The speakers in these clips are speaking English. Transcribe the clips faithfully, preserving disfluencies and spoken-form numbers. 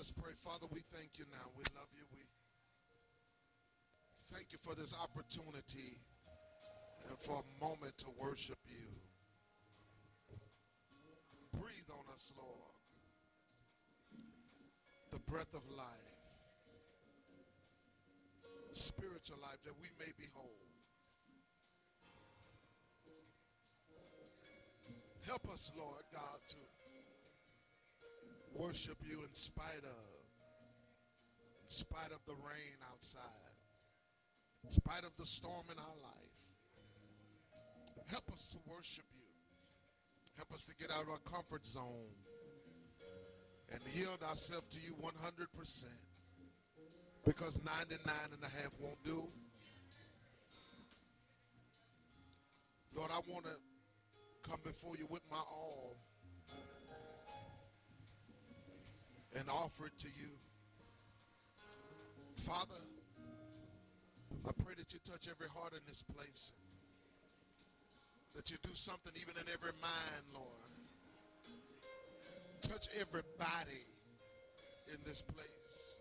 Let's pray. Father, we thank you now. We love you. We thank you for this opportunity and for a moment to worship you. Breathe on us, Lord, the breath of life, spiritual life, that we may be whole. Help us, Lord God, to worship you in spite of, in spite of the rain outside, in spite of the storm in our life. Help us to worship you. Help us to get out of our comfort zone and yield ourselves to you one hundred percent, because ninety-nine and a half won't do. Lord, I want to come before you with my all and offer it to you. Father, I pray that you touch every heart in this place, that you do something even in every mind, Lord. Touch everybody in this place.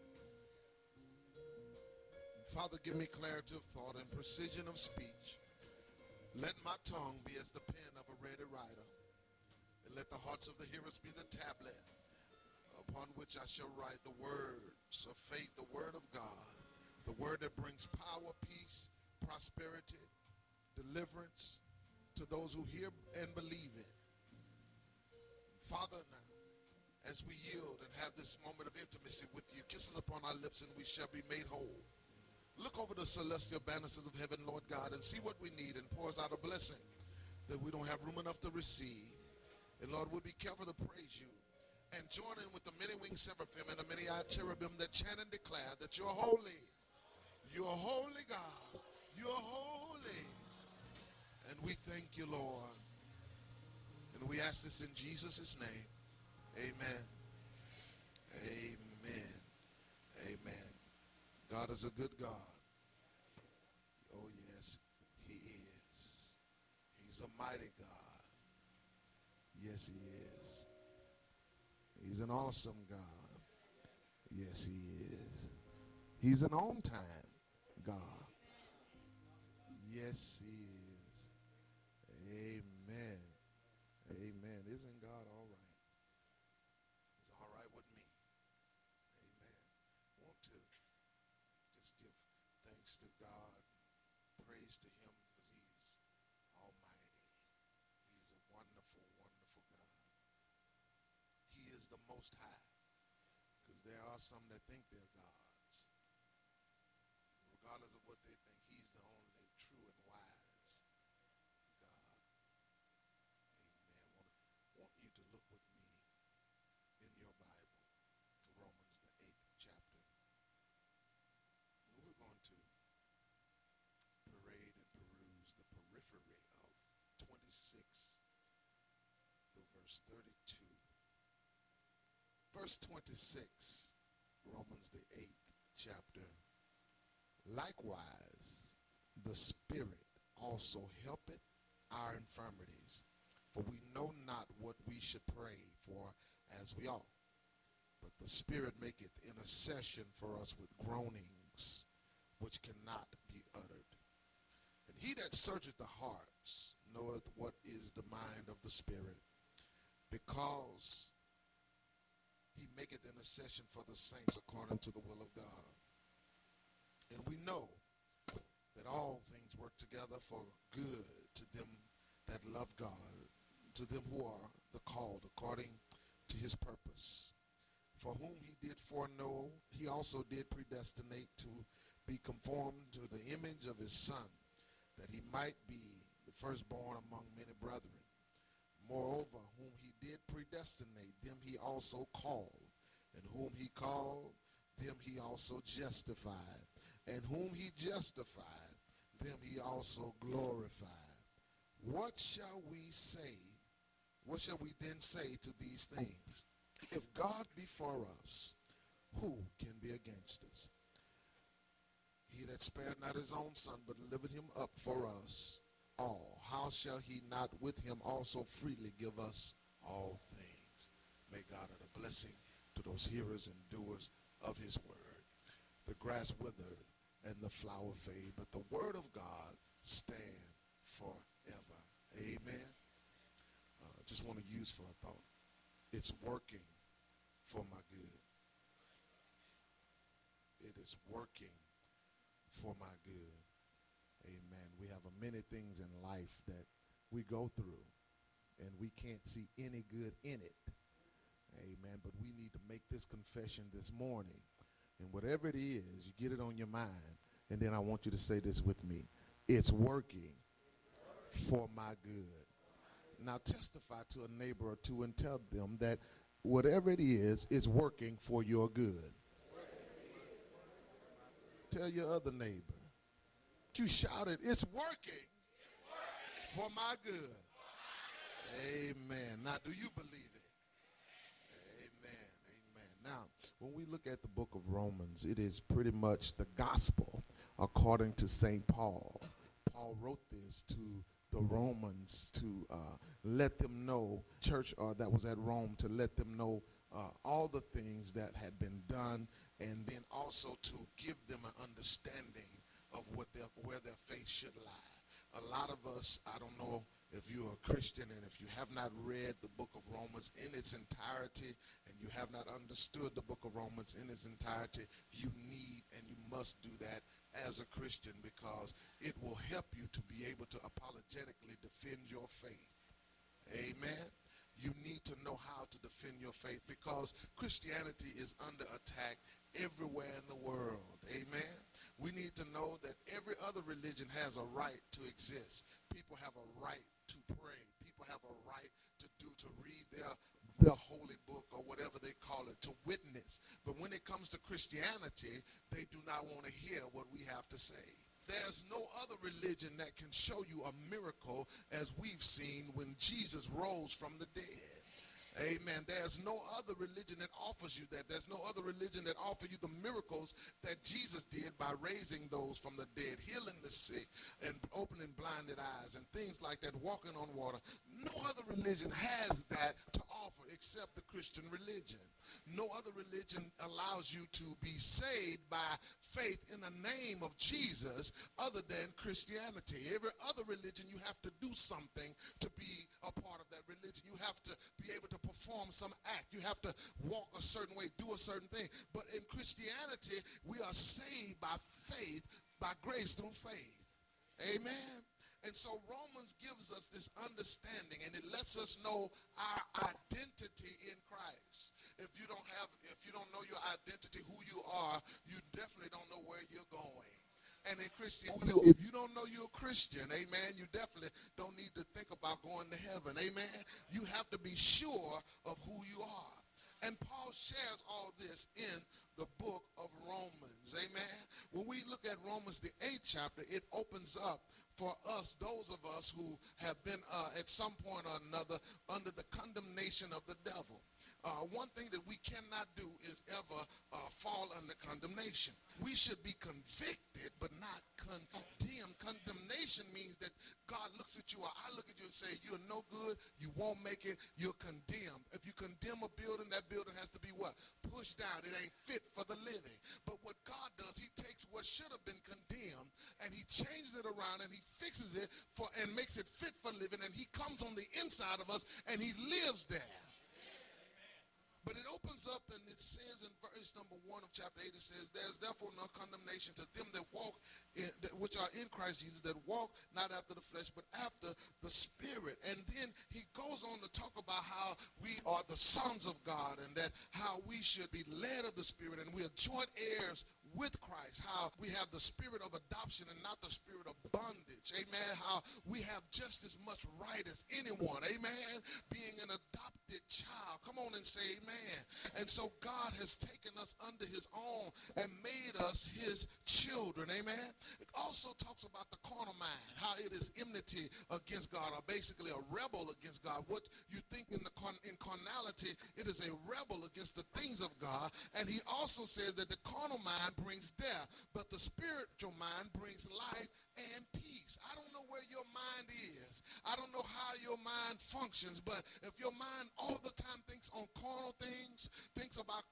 Father, give me clarity of thought and precision of speech. Let my tongue be as the pen of a ready writer, and let the hearts of the hearers be the tablet upon which I shall write the words of faith, the word of God, the word that brings power, peace, prosperity, deliverance to those who hear and believe it. Father, now, as we yield and have this moment of intimacy with you, kisses upon our lips and we shall be made whole. Look over the celestial banisters of heaven, Lord God, and see what we need and pour us out a blessing that we don't have room enough to receive. And Lord, we'll be careful to praise you and join in with the many-winged seraphim and the many-eyed cherubim that chant and declare that you're holy. You're holy, God. You're holy. And we thank you, Lord. And we ask this in Jesus' name. Amen. Amen. Amen. God is a good God. Oh, yes, he is. He's a mighty God. Yes, he is. He's an awesome God. Yes, he is. He's an on-time God. Yes, he is. Amen. Amen. Isn't God all right? He's all right with me. Amen. I want to just give thanks to God, praise to him, because he's almighty. He's a wonderful, wonderful God. He is the most high, because there are some that think they're gods. Regardless of what they think, he's the only true and wise God. Amen. I want you to look with me in your Bible to Romans, the eighth chapter. We're going to parade and peruse the periphery of twenty-six through verse thirty-two. Verse twenty-six, Romans, the eighth chapter. Likewise, the Spirit also helpeth our infirmities, for we know not what we should pray for as we ought. But the Spirit maketh intercession for us with groanings which cannot be uttered. And he that searcheth the hearts knoweth what is the mind of the Spirit, because he maketh intercession for the saints according to the will of God. And we know that all things work together for good to them that love God, to them who are the called according to his purpose. For whom he did foreknow, he also did predestinate to be conformed to the image of his Son, that he might be the firstborn among many brethren. Moreover, whom he did predestinate, them he also called. And whom he called, them he also justified. And whom he justified, them he also glorified. What shall we say? What shall we then say to these things? If God be for us, who can be against us? He that spared not his own Son, but delivered him up for us all, how shall he not with him also freely give us all things? May God add a blessing to those hearers and doers of his word. The grass wither and the flower fade, but the word of God stand forever. Amen. Uh, just want to use for a thought. It's working for my good. It is working for my good. Amen. We have a many things in life that we go through, and we can't see any good in it. Amen. But we need to make this confession this morning. And whatever it is, you get it on your mind. And then I want you to say this with me. It's working for my good. Now testify to a neighbor or two and tell them that whatever it is, is working for your good. Tell your other neighbor. You shouted, it's working for my good. Amen. Now, do you believe it? Amen. Amen. Now, when we look at the book of Romans, it is pretty much the gospel according to Saint Paul. Paul wrote this to the Romans to uh, let them know, church uh, that was at Rome, to let them know uh, all the things that had been done, and then also to give them an understanding of what their, where their faith should lie. A lot of us, I don't know if you're a Christian and if you have not read the book of Romans in its entirety and you have not understood the book of Romans in its entirety, you need and you must do that as a Christian, because it will help you to be able to apologetically defend your faith. Amen. You need to know how to defend your faith, because Christianity is under attack everywhere in the world. Amen. We need to know that every other religion has a right to exist. People have a right to pray. People have a right to do, to read their, their holy book or whatever they call it, to witness. But when it comes to Christianity, they do not want to hear what we have to say. There's no other religion that can show you a miracle as we've seen when Jesus rose from the dead. Amen. There's no other religion that offers you that. There's no other religion that offers you the miracles that Jesus did by raising those from the dead, healing the sick, and opening blinded eyes, and things like that, walking on water. No other religion has that to offer except the Christian religion. No other religion allows you to be saved by faith in the name of Jesus other than Christianity. Every other religion, you have to do something to be a part of that religion. You have to be able to perform some act. You have to walk a certain way, do a certain thing. But in Christianity, we are saved by faith, by grace through faith. Amen. And so Romans gives us this understanding, and it lets us know our identity in Christ. If you don't have, if you don't know your identity, who you are, you definitely don't know where you're going. And in Christianity, if you don't know you're a Christian, amen, you definitely don't need to think about going to heaven, amen. You have to be sure of who you are. And Paul shares all this in the book of Romans, amen. When we look at Romans, the eighth chapter, it opens up for us, those of us who have been uh, at some point or another under the condemnation of the devil. Uh, one thing that we cannot do is ever uh, fall under condemnation. We should be convicted, but not condemned. Condemnation means that God looks at you, or I look at you and say, you're no good, you won't make it, you're condemned. If you condemn a building, that building has to be what? Pushed down. It ain't fit for the living. But what God does, he takes what should have been condemned, and he changes it around, and he fixes it for and makes it fit for living, and he comes on the inside of us, and he lives there. But it opens up and it says in verse number one of chapter eight, it says, there's therefore no condemnation to them that walk, in, that, which are in Christ Jesus, that walk not after the flesh, but after the Spirit. And then he goes on to talk about how we are the sons of God, and that how we should be led of the Spirit, and we are joint heirs with Christ, how we have the spirit of adoption and not the spirit of bondage. Amen. How we have just as much right as anyone. Amen. Being an adopted child. Come on and say amen. And so God has taken us under his own and made us his children. Amen. It also talks about the carnal mind, how it is enmity against God, or basically a rebel against God. What you think in the con- in carnality, it is a rebel against the things of God. And he also says that the carnal mind brings death, but the spiritual mind brings life and peace. I don't know where your mind is. I don't know how your mind functions, but if your mind all the time thinks on carnal things, thinks about carnal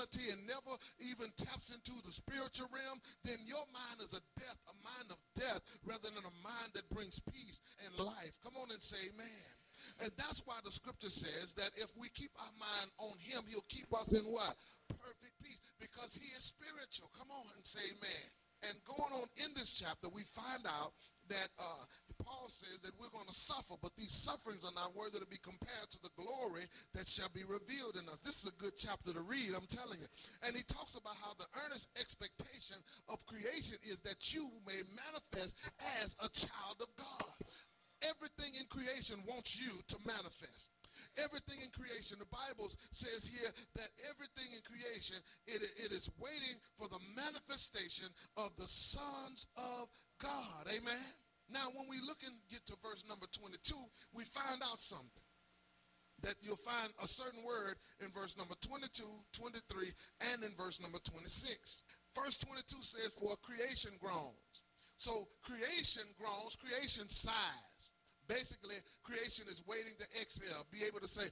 carnality and never even taps into the spiritual realm, then your mind is a death, a mind of death, rather than a mind that brings peace and life. Come on and say amen. And that's why the scripture says that if we keep our mind on him, he'll keep us in what? Perfect peace, because he is spiritual. Come on and say amen. And going on in this chapter, we find out that uh, Paul says that we're going to suffer, but these sufferings are not worthy to be compared to the glory that shall be revealed in us. This is a good chapter to read, I'm telling you. And he talks about how the earnest expectation of creation is that you may manifest as a child of God. Everything in creation wants you to manifest. Everything in creation, the Bible says here that everything in creation, it, it is waiting for the manifestation of the sons of God. Amen. Now, when we look and get to verse number twenty-two, we find out something. That you'll find a certain word in verse number twenty-two, twenty-three, and in verse number twenty-six. Verse twenty-two says, for creation groans. So creation groans, creation sighs. Basically, creation is waiting to exhale, be able to say,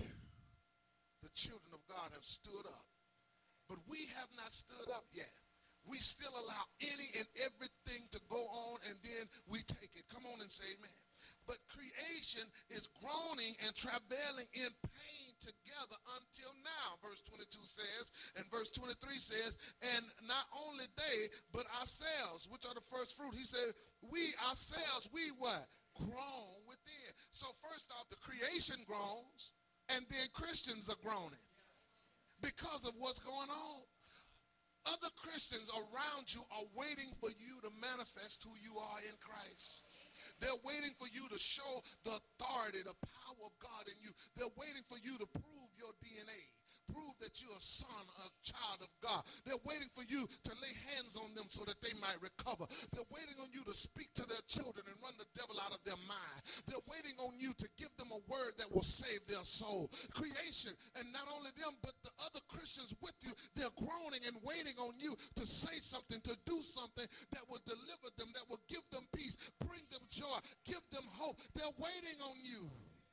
the children of God have stood up. But we have not stood up yet. We still allow any and everything to go on, and then we take it. Come on and say amen. But creation is groaning and travailing in pain together until now, verse twenty-two says, and verse twenty-three says, and not only they, but ourselves, which are the first fruit. He said, we ourselves, we what? Groan within. So first off, the creation groans, and then Christians are groaning because of what's going on. Other Christians around you are waiting for you to manifest who you are in Christ. They're waiting for you to show the authority, the power of God in you. They're waiting for you to prove your D N A. Prove that you're a son, a child of God. They're waiting for you to lay hands on them so that they might recover. They're waiting on you to speak to their children and run the devil out of their mind. They're waiting on you to give them a word that will save their soul. Creation, and not only them, but the other Christians with you, they're groaning and waiting on you to say something, to do something that will deliver them, that will give them peace, bring them joy, give them hope. They're waiting on you.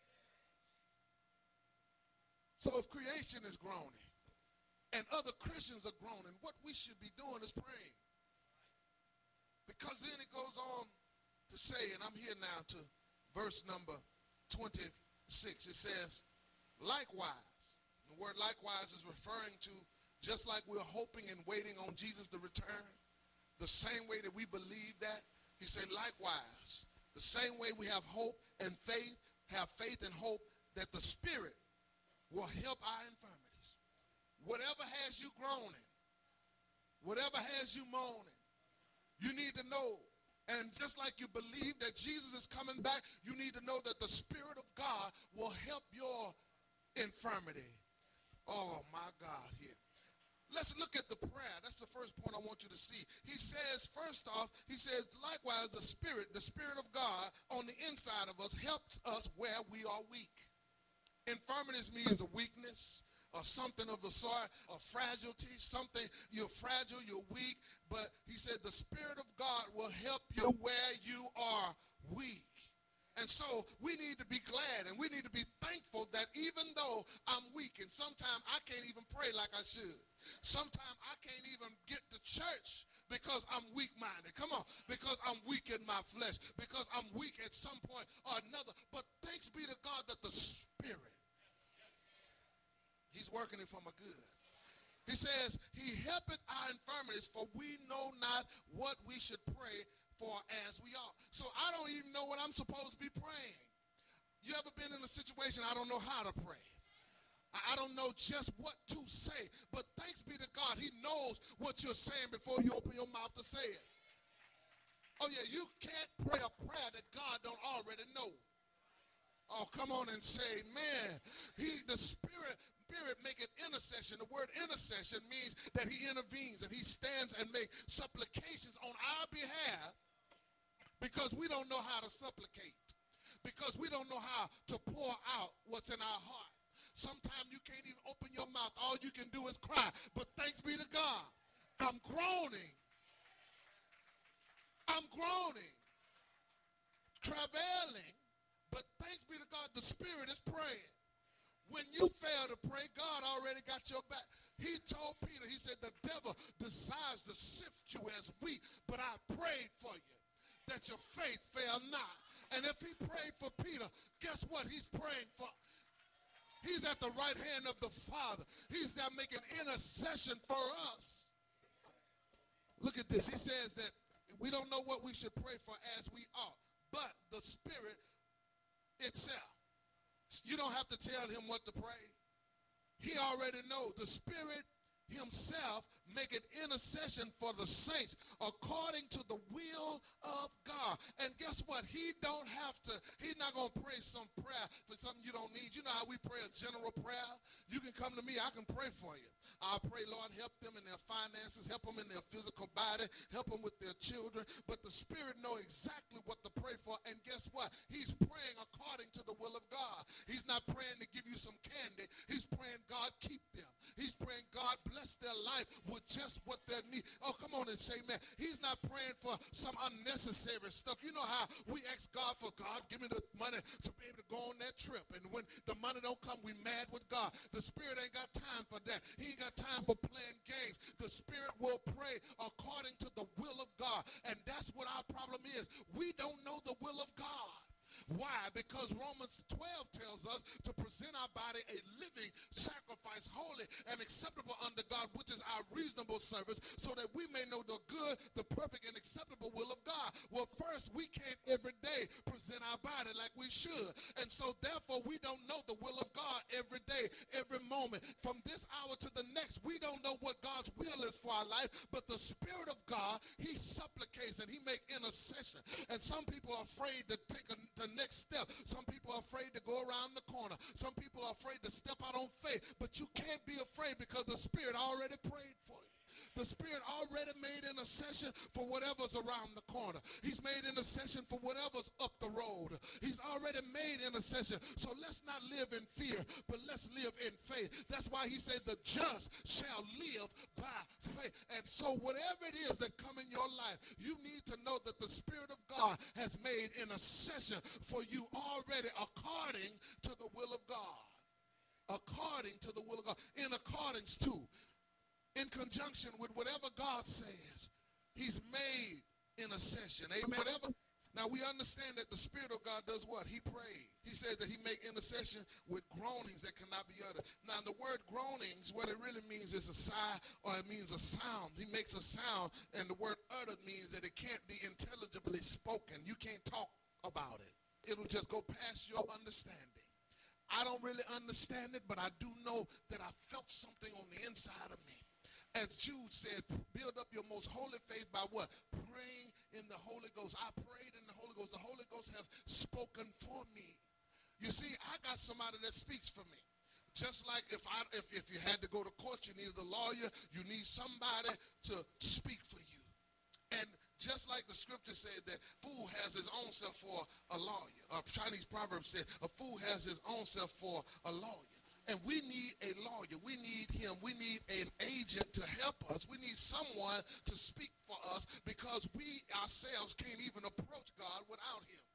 So if creation is groaning and other Christians are groaning, what we should be doing is praying. Because then it goes on to say, and I'm here now to verse number twenty-six. It says, likewise. The word likewise is referring to just like we're hoping and waiting on Jesus to return, the same way that we believe that. He said, likewise, the same way we have hope and faith, have faith and hope that the Spirit will help our infirmities. Whatever has you groaning, whatever has you moaning, you need to know. And just like you believe that Jesus is coming back, you need to know that the Spirit of God will help your infirmity. Oh, my God, here. Let's look at the prayer. That's the first point I want you to see. He says, first off, he says, likewise, the Spirit, the Spirit of God on the inside of us helps us where we are weak. Infirmities means a weakness or something of the sort, a fragility, something, you're fragile, you're weak, but he said the Spirit of God will help you where you are weak. And so we need to be glad and we need to be thankful that even though I'm weak and sometimes I can't even pray like I should, sometimes I can't even get to church because I'm weak-minded. Come on, because I'm weak in my flesh, because I'm weak at some point or another. But thanks be to God that the Spirit, he's working it for my good. He says, he helpeth our infirmities, for we know not what we should pray for as we ought. So I don't even know what I'm supposed to be praying. You ever been in a situation, I don't know how to pray. I don't know just what to say, but thanks be to God, he knows what you're saying before you open your mouth to say it. Oh yeah, you can't pray a prayer that God don't already know. Oh, come on and say, man, he, the Spirit, Spirit make it intercession. The word intercession means that he intervenes and he stands and makes supplications on our behalf because we don't know how to supplicate, because we don't know how to pour out what's in our heart. Sometimes you can't even open your mouth. All you can do is cry. But thanks be to God, I'm groaning. I'm groaning, travailing. But thanks be to God, the Spirit is praying. When you fail to pray, God already got your back. He told Peter, he said, the devil desires to sift you as wheat, but I prayed for you that your faith fail not. And if he prayed for Peter, guess what? He's praying for. He's at the right hand of the Father. He's now making intercession for us. Look at this. He says that we don't know what we should pray for as we ought, but the Spirit itself. You don't have to tell him what to pray. He already knows. The Spirit himself make an intercession for the saints according to the will of God. And guess what? He don't have to, he's not going to pray some prayer for something you don't need. You know how we pray a general prayer? You can come to me, I can pray for you. I'll pray, Lord, help them in their finances, help them in their physical body, help them with their children. But the Spirit knows exactly what to pray for. And guess what? He's praying according to the will of God. He's not praying to give you some candy. He's praying, God, keep them. He's praying, God, bless their life with just what they need. Oh, come on and say, man. He's not praying for some unnecessary stuff. You know how we ask God for, God, give me the money to be able to go on that trip. And when the money don't come, we mad with God. The Spirit ain't got time for that. He ain't got time for playing games. The Spirit will pray according to the will of God. And that's what our problem is. We don't know the will of God. Why? Because Romans twelve tells us to present our body a living sacrifice, holy and acceptable unto God, which is our reasonable service, so that we may know the good, the perfect, and acceptable will of God. Well, first, we can't every day present our body like we should. And so, therefore, we don't know the will of God every day, every moment. From this hour to the next, we don't know what God's will is for our life, but the Spirit of God, he supplicates and he makes intercession. And some people are afraid to take a the next step. Some people are afraid to go around the corner. Some people are afraid to step out on faith. But you can't be afraid because the Spirit already prayed for you. The Spirit already made intercession for whatever's around the corner. He's made intercession for whatever's up the road. He's already made intercession. So let's not live in fear, but let's live in faith. That's why he said the just shall live by faith. And so whatever it is that come in your life, you need to know that the Spirit of God has made intercession for you already according to the will of God. According to the will of God. In accordance to. In conjunction with whatever God says, he's made intercession. Amen. Whatever. Now we understand that the Spirit of God does what? He prayed. He said that he make intercession with groanings that cannot be uttered. Now the word groanings, what it really means is a sigh, or it means a sound. He makes a sound, and the word uttered means that it can't be intelligibly spoken. You can't talk about it. It'll just go past your understanding. I don't really understand it, but I do know that I felt something on the inside of me. As Jude said, build up your most holy faith by what? Praying in the Holy Ghost. I prayed in the Holy Ghost. The Holy Ghost have spoken for me. You see, I got somebody that speaks for me. Just like if I if, if you had to go to court, you needed a lawyer, you need somebody to speak for you. And just like the scripture said that fool has his own self for a lawyer. A Chinese proverb said a fool has his own self for a lawyer. And we need a lawyer. We need him. We need an agent to help us. We need someone to speak for us because we ourselves can't even approach God without him.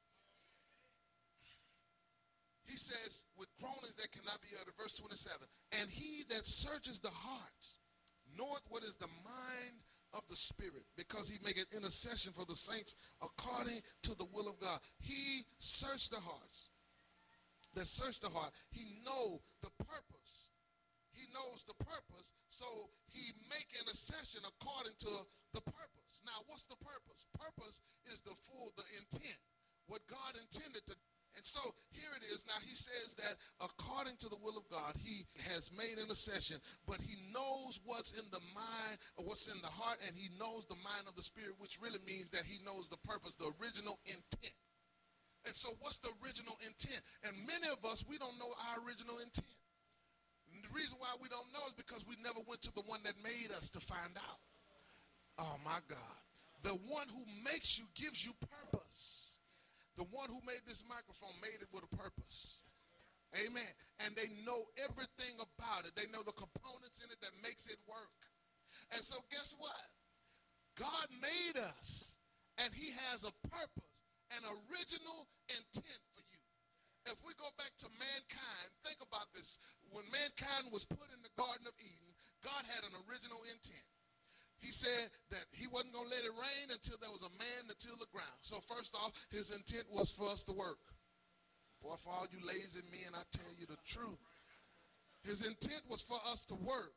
He says, with groanings that cannot be uttered, verse twenty-seven, and he that searches the hearts knoweth what is the mind of the Spirit, because he maketh intercession for the saints according to the will of God. He searched the hearts. That search the heart. He know the purpose. He knows the purpose, so he make intercession according to the purpose. Now, what's the purpose? Purpose is the full, the intent, what God intended to. And so here it is. Now he says that according to the will of God, he has made intercession, but he knows what's in the mind, or what's in the heart, and he knows the mind of the Spirit, which really means that he knows the purpose, the original intent. And so what's the original intent? And many of us, we don't know our original intent. And the reason why we don't know is because we never went to the one that made us to find out. Oh, my God. The one who makes you gives you purpose. The one who made this microphone made it with a purpose. Amen. And they know everything about it. They know the components in it that makes it work. And so guess what? God made us, and he has a purpose. An original intent for you. If we go back to mankind, think about this. When mankind was put in the Garden of Eden, God had an original intent. He said that he wasn't going to let it rain until there was a man to till the ground. So first off, his intent was for us to work. Boy, for all you lazy men, I tell you the truth. His intent was for us to work.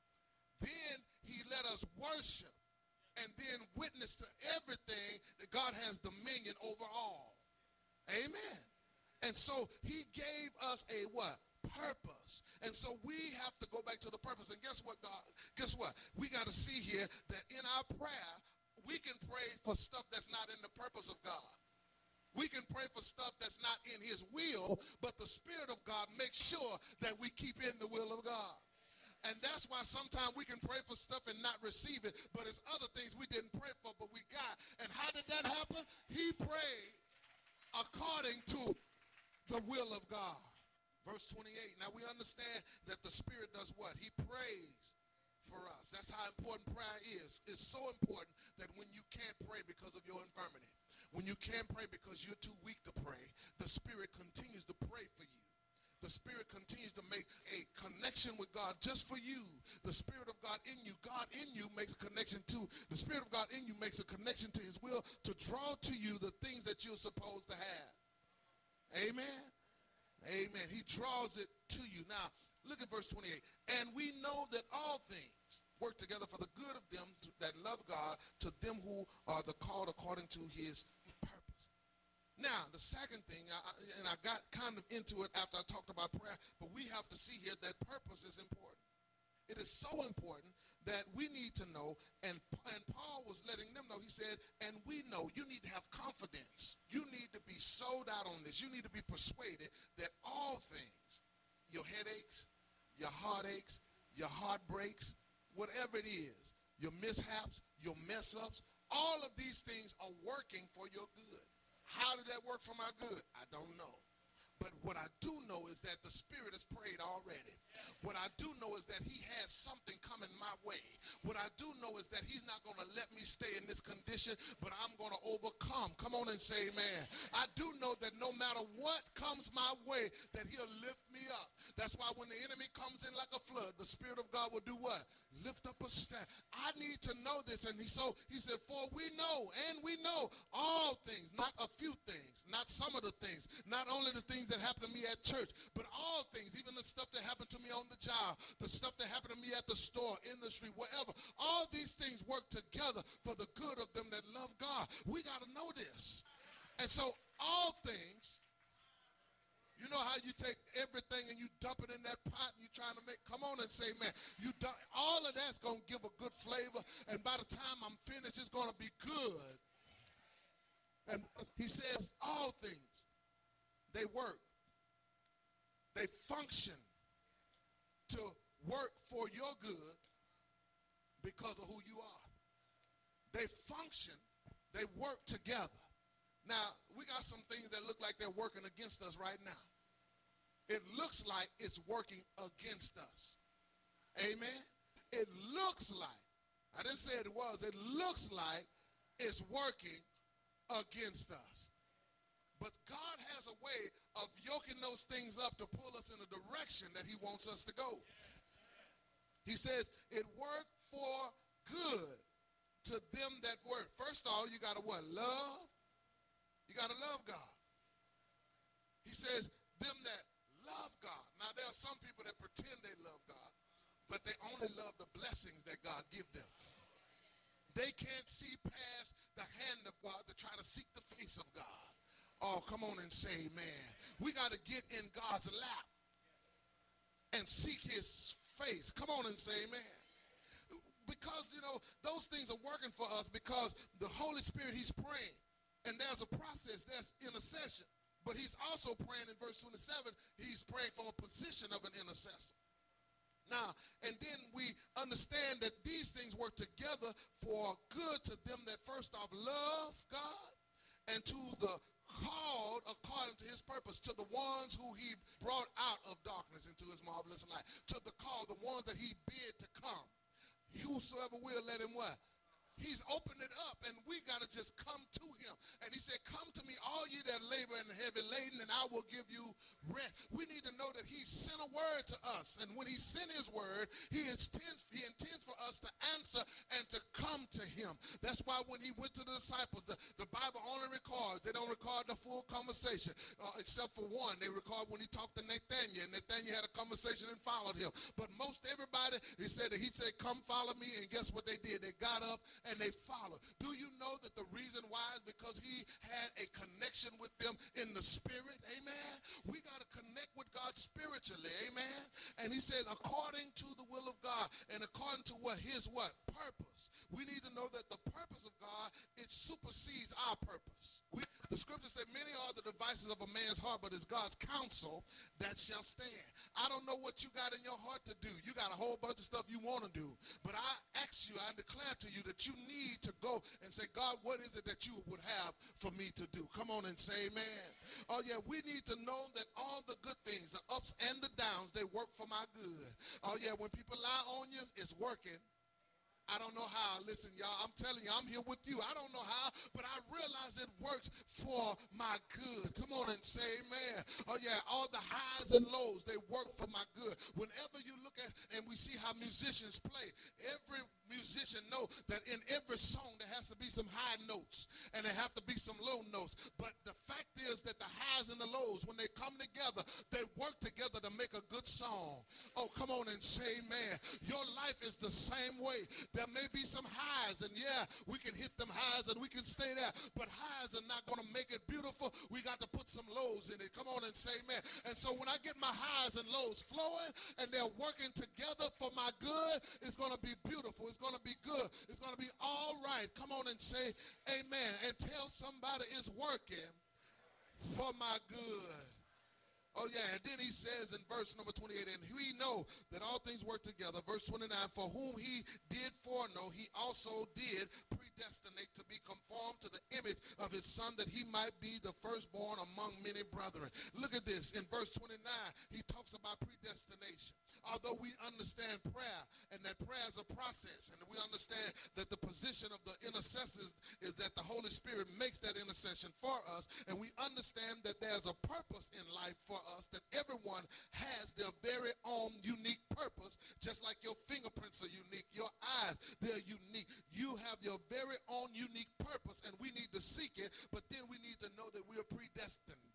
Then he let us worship and then witness to everything that God has dominion over all. Amen. And so he gave us a what? Purpose. And so we have to go back to the purpose. And guess what, God? Guess what? We got to see here that in our prayer, we can pray for stuff that's not in the purpose of God. We can pray for stuff that's not in his will, but the Spirit of God makes sure that we keep in the will of God. And that's why sometimes we can pray for stuff and not receive it, but it's other things we didn't pray for, but we got. And how did that happen? He prayed according to the will of God. Verse twenty-eight, now we understand that the Spirit does what? He prays for us. That's how important prayer is. It's so important that when you can't pray because of your infirmity, when you can't pray because you're too weak to pray, the Spirit continues to pray for you. The Spirit continues to make a connection with God just for you. The Spirit of God in you, God in you makes a connection to, the Spirit of God in you makes a connection to his will to draw to you the things that you're supposed to have. Amen. Amen. He draws it to you. Now, look at verse twenty-eight. And we know that all things work together for the good of them that love God, to them who are the called according to his purpose. Now, the second thing, I, and I got kind of into it after I talked about prayer, but we have to see here that purpose is important. It is so important that we need to know, and, and Paul was letting them know, he said, and we know, you need to have confidence. You need to be sold out on this. You need to be persuaded that all things, your headaches, your heartaches, your heartbreaks, whatever it is, your mishaps, your mess-ups, all of these things are working for your good. How did that work for my good? I don't know. But what I do know is that the Spirit has prayed already. What I do know is that he has something coming my way. What I do know is that he's not going to let me stay in this condition, but I'm going to overcome. Come on and say amen. I do know that no matter what comes my way, that he'll lift me up. That's why when the enemy comes in like a flood, the Spirit of God will do what? Lift up a stand. I need to know this. And he, so he said, for we know, and we know all things, not a few things, not some of the things, not only the things that happened to me at church, but all things, even the stuff that happened to me on the job, the stuff that happened to me at the store, in the street, wherever. All these things work together for the good of them that love God. We got to know this. And so all things, you know how you take everything and you dump it in that pot and you're trying to make, come on and say, man, you dump, all of that's going to give a good flavor. And by the time I'm finished, it's going to be good. And he says all things, they work. They function to work for your good because of who you are. They function, they work together. Now, we got some things that look like they're working against us right now. It looks like it's working against us. Amen? It looks like, I didn't say it was, it looks like it's working against us. But God has a way of yoking those things up to pull us in a direction that he wants us to go. He says it worked for good to them that work. First of all, you got to what? Love. You got to love God. He says them that love God. Now, there are some people that pretend they love God, but they only love the blessings that God give them. They can't see past the hand of God to try to seek the face of God. Oh, come on and say amen. We got to get in God's lap and seek his face. Come on and say amen. Because, you know, those things are working for us because the Holy Spirit, he's praying. And there's a process, there's intercession. But he's also praying in verse twenty-seven, he's praying from a position of an intercessor. Now, and then we understand that these things work together for good to them that first off love God, and to the called according to his purpose, to the ones who he brought out of darkness into his marvelous light, to the called, the ones that he bid to come. Whosoever will, let him what? He's opened it up, and we got to just come to him. And he said, come to me, all ye that labor and heavy laden, and I will give you rest. We need to know that he sent a word to us. And when he sent his word, he intends, he intends for us to answer and to come to him. That's why when he went to the disciples, the, the Bible only records, they don't record the full conversation, uh, except for one. They record when he talked to Nathaniel, and Nathaniel had a conversation and followed him. But most everybody, he said that he said, come follow me, and guess what they did? They got up and they followed. Do you know that the reason why is because he had a connection with them in the spirit? Amen. We got to connect with God spiritually. Amen. And he says, according to the will of God and according to what his what? Purpose. We need to know that the purpose of God, it supersedes our purpose. We, the scripture said, many are the devices of a man's heart, but it's God's counsel that shall stand. I don't know what you got in your heart to do. You got a whole bunch of stuff you want to do. But I ask you, I declare to you that you need to go and say, God, what is it that you would have for me to do? Come on and say amen. Oh, yeah, we need to know that all the good things, the ups and the downs, they work for my good. Oh, yeah, when people lie on you, it's working. I don't know how. Listen, y'all, I'm telling you, I'm here with you. I don't know how, but I realize it works for my good. Come on and say amen. Oh, yeah, all the highs and lows, they work for my good. Whenever you look at and we see how musicians play, every musician know that in every song there has to be some high notes and there have to be some low notes. But the fact is that the highs and the lows, when they come together, they work together to make a good song. Oh, come on and say amen. Your life is the same way. There may be some highs, and yeah, we can hit them highs and we can stay there, but highs are not going to make it beautiful. We got to put some lows in it. Come on and say amen. And so when I get my highs and lows flowing and they're working together for my good, it's going to be beautiful. It's going to be good. It's going to be all right. Come on and say amen. And tell somebody it's working for my good. Oh, yeah, and then he says in verse number twenty-eight, and we know that all things work together. Verse twenty-nine, for whom he did foreknow, he also did predestinate to be conformed to the image of his son, that he might be the firstborn among many brethren. Look at this. In verse twenty-nine, he talks about predestination. Although we understand prayer, and that prayer is a process, and we understand that the position of the intercessors is that the Holy Spirit makes that intercession for us, and we understand that there's a purpose in life for us, that everyone has their very own unique purpose, just like your fingerprints are unique, your eyes, they're unique. You have your very own unique purpose, and we need to seek it, but then we need to know that we are predestined.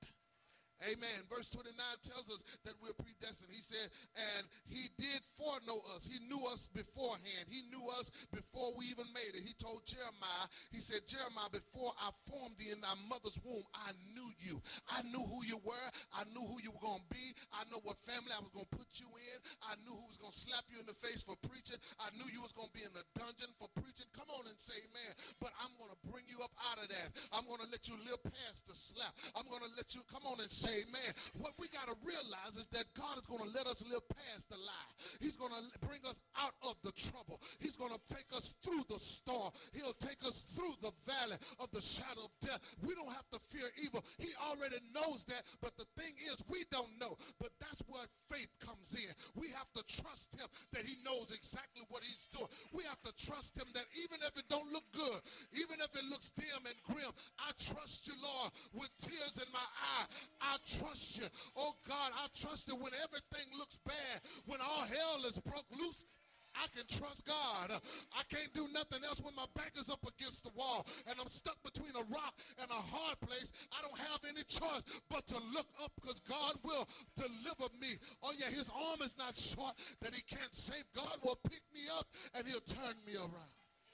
Amen. Verse twenty-nine tells us that we're predestined. He said, and he did foreknow us. He knew us beforehand. He knew us before we even made it. He told Jeremiah, he said, Jeremiah, before I formed thee in thy mother's womb, I knew you. I knew who you were. I knew who you were going to be. I know what family I was going to put you in. I knew who was going to slap you in the face for preaching. I knew you was going to be in the dungeon for preaching. Come on and say amen. But I'm going to bring you up out of that. I'm going to let you live past the slap. I'm going to let you, come on and say amen. What we got to realize is that God is going to let us live past the lie. He's going to bring us out of the trouble. He's going to take us through the storm. He'll take us through the valley of the shadow of death. We don't have to fear evil. He already knows that, but the thing is, we don't know. But that's where faith comes in. We have to trust him that he knows exactly what he's doing. We have to trust him that even if it don't look good, even if it looks dim and grim, I trust you, Lord, with tears in my eye. I trust you. Oh, God, I trust you when everything looks bad, when all hell is broke loose. I can trust God. I can't do nothing else when my back is up against the wall and I'm stuck between a rock and a hard place. I don't have any choice but to look up, because God will deliver me. Oh, yeah, his arm is not short that he can't save. God will pick me up and he'll turn me around.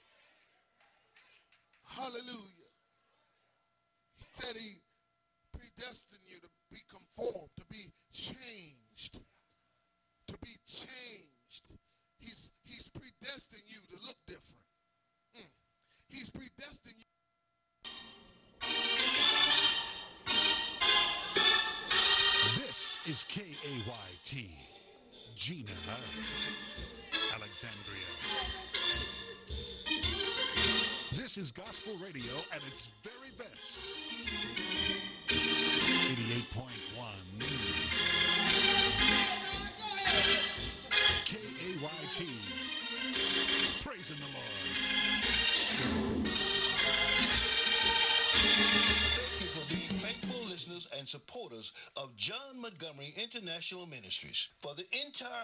Hallelujah. He said he predestined you to be conformed, to be changed, to be changed. He's, he's predestined you to look different. Mm. He's predestined you. This is K A Y T, Gina, Alexandria. This is gospel radio at its very best. eighty-eight point one K A Y T. Praising the Lord. Thank you for being faithful listeners and supporters of John Montgomery International Ministries. For the entire